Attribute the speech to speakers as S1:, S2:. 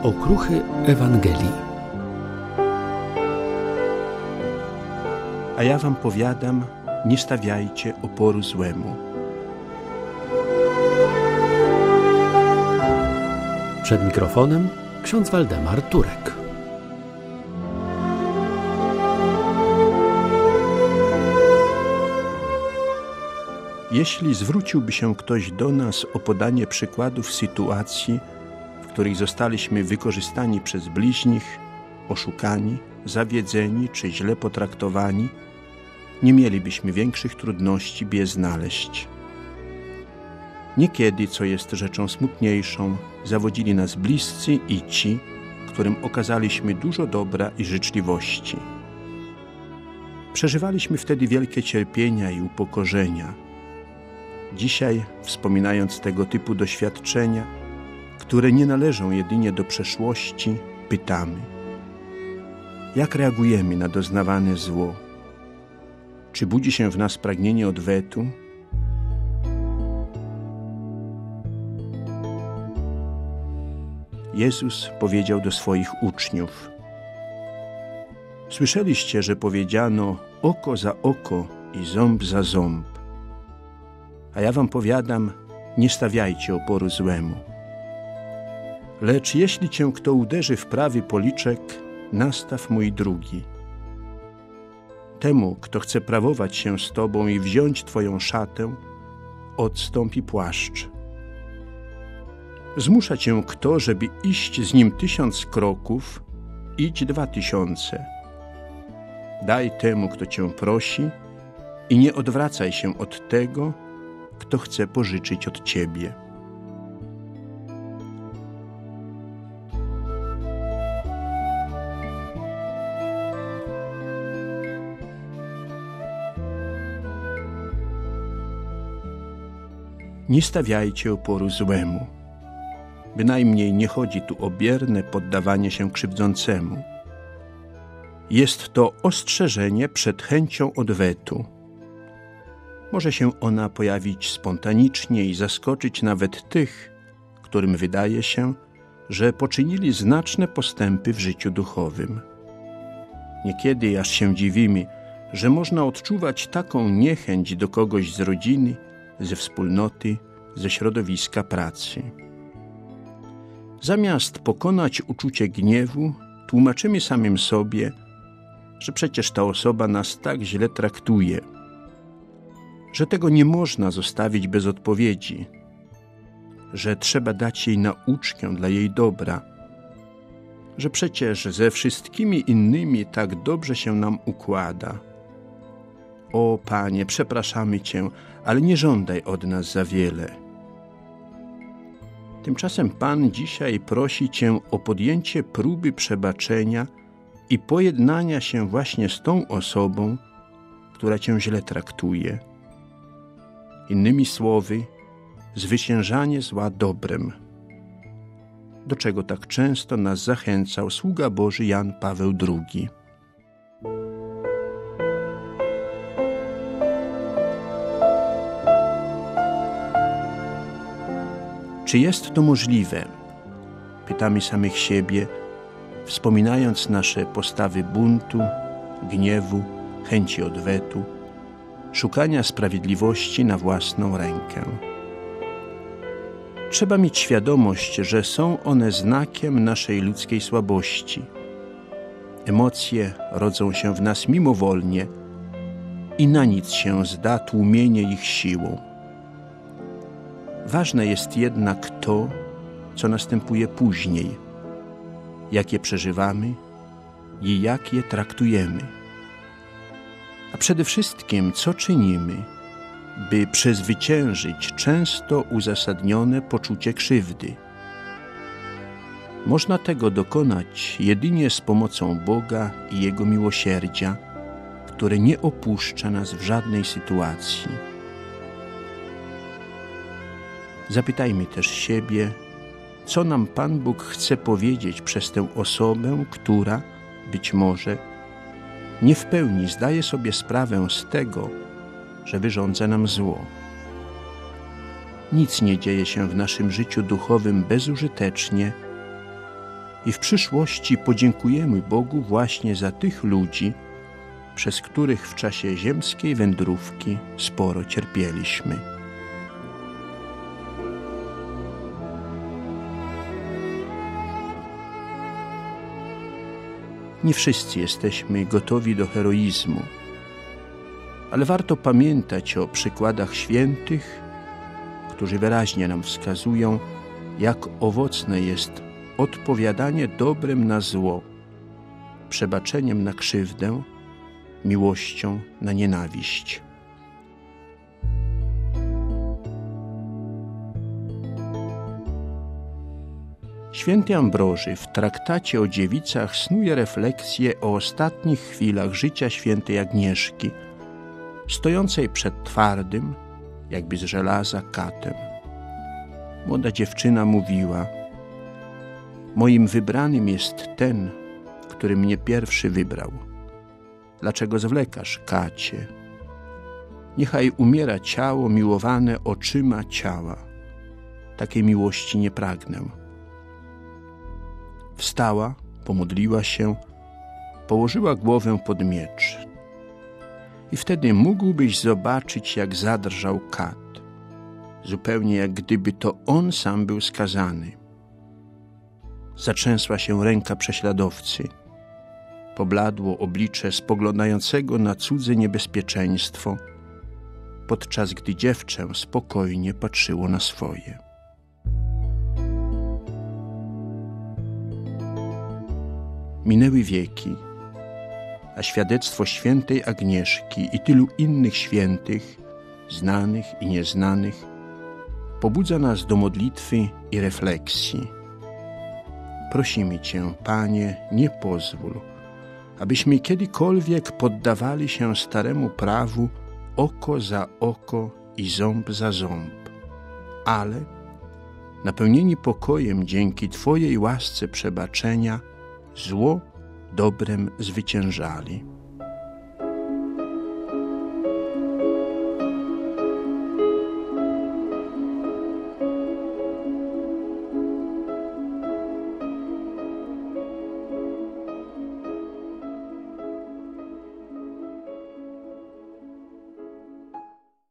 S1: Okruchy Ewangelii.
S2: A ja wam powiadam, nie stawiajcie oporu złemu.
S1: Przed mikrofonem ksiądz Waldemar Turek.
S2: Jeśli zwróciłby się ktoś do nas o podanie przykładów sytuacji, w których zostaliśmy wykorzystani przez bliźnich, oszukani, zawiedzeni czy źle potraktowani, nie mielibyśmy większych trudności, by je znaleźć. Niekiedy, co jest rzeczą smutniejszą, zawodzili nas bliscy i ci, którym okazaliśmy dużo dobra i życzliwości. Przeżywaliśmy wtedy wielkie cierpienia i upokorzenia. Dzisiaj, wspominając tego typu doświadczenia, które nie należą jedynie do przeszłości, pytamy: jak reagujemy na doznawane zło? Czy budzi się w nas pragnienie odwetu? Jezus powiedział do swoich uczniów: słyszeliście, że powiedziano oko za oko i ząb za ząb. A ja wam powiadam, nie stawiajcie oporu złemu. Lecz jeśli cię kto uderzy w prawy policzek, nastaw mu i drugi. Temu, kto chce prawować się z tobą i wziąć twoją szatę, odstąpi płaszcz. Zmusza cię kto, żeby iść z nim 1000 kroków, idź 2000. Daj temu, kto cię prosi, i nie odwracaj się od tego, kto chce pożyczyć od ciebie. Nie stawiajcie oporu złemu. Bynajmniej nie chodzi tu o bierne poddawanie się krzywdzącemu. Jest to ostrzeżenie przed chęcią odwetu. Może się ona pojawić spontanicznie i zaskoczyć nawet tych, którym wydaje się, że poczynili znaczne postępy w życiu duchowym. Niekiedy aż się dziwimy, że można odczuwać taką niechęć do kogoś z rodziny, ze wspólnoty, ze środowiska pracy. Zamiast pokonać uczucie gniewu, tłumaczymy samym sobie, że przecież ta osoba nas tak źle traktuje, że tego nie można zostawić bez odpowiedzi, że trzeba dać jej nauczkę dla jej dobra, że przecież ze wszystkimi innymi tak dobrze się nam układa. O Panie, przepraszamy Cię, ale nie żądaj od nas za wiele. Tymczasem Pan dzisiaj prosi Cię o podjęcie próby przebaczenia i pojednania się właśnie z tą osobą, która Cię źle traktuje. Innymi słowy, zwyciężanie zła dobrem, do czego tak często nas zachęcał sługa Boży Jan Paweł II. Czy jest to możliwe? Pytamy samych siebie, wspominając nasze postawy buntu, gniewu, chęci odwetu, szukania sprawiedliwości na własną rękę. Trzeba mieć świadomość, że są one znakiem naszej ludzkiej słabości. Emocje rodzą się w nas mimowolnie i na nic się zda tłumienie ich siłą. Ważne jest jednak to, co następuje później, jak je przeżywamy i jak je traktujemy. A przede wszystkim, co czynimy, by przezwyciężyć często uzasadnione poczucie krzywdy. Można tego dokonać jedynie z pomocą Boga i Jego miłosierdzia, które nie opuszcza nas w żadnej sytuacji. Zapytajmy też siebie, co nam Pan Bóg chce powiedzieć przez tę osobę, która, być może, nie w pełni zdaje sobie sprawę z tego, że wyrządza nam zło. Nic nie dzieje się w naszym życiu duchowym bezużytecznie i w przyszłości podziękujemy Bogu właśnie za tych ludzi, przez których w czasie ziemskiej wędrówki sporo cierpieliśmy. Nie wszyscy jesteśmy gotowi do heroizmu, ale warto pamiętać o przykładach świętych, którzy wyraźnie nam wskazują, jak owocne jest odpowiadanie dobrem na zło, przebaczeniem na krzywdę, miłością na nienawiść. Święty Ambroży w traktacie o dziewicach snuje refleksję o ostatnich chwilach życia świętej Agnieszki, stojącej przed twardym, jakby z żelaza, katem. Młoda dziewczyna mówiła: moim wybranym jest ten, który mnie pierwszy wybrał. Dlaczego zwlekasz, kacie? Niechaj umiera ciało miłowane oczyma ciała. Takiej miłości nie pragnę. Wstała, pomodliła się, położyła głowę pod miecz. I wtedy mógłbyś zobaczyć, jak zadrżał kat, zupełnie jak gdyby to on sam był skazany. Zatrzęsła się ręka prześladowcy. Pobladło oblicze spoglądającego na cudze niebezpieczeństwo, podczas gdy dziewczę spokojnie patrzyło na swoje. Minęły wieki, a świadectwo świętej Agnieszki i tylu innych świętych, znanych i nieznanych, pobudza nas do modlitwy i refleksji. Prosimy Cię, Panie, nie pozwól, abyśmy kiedykolwiek poddawali się staremu prawu oko za oko i ząb za ząb, ale napełnieni pokojem dzięki Twojej łasce przebaczenia, zło dobrem zwyciężali.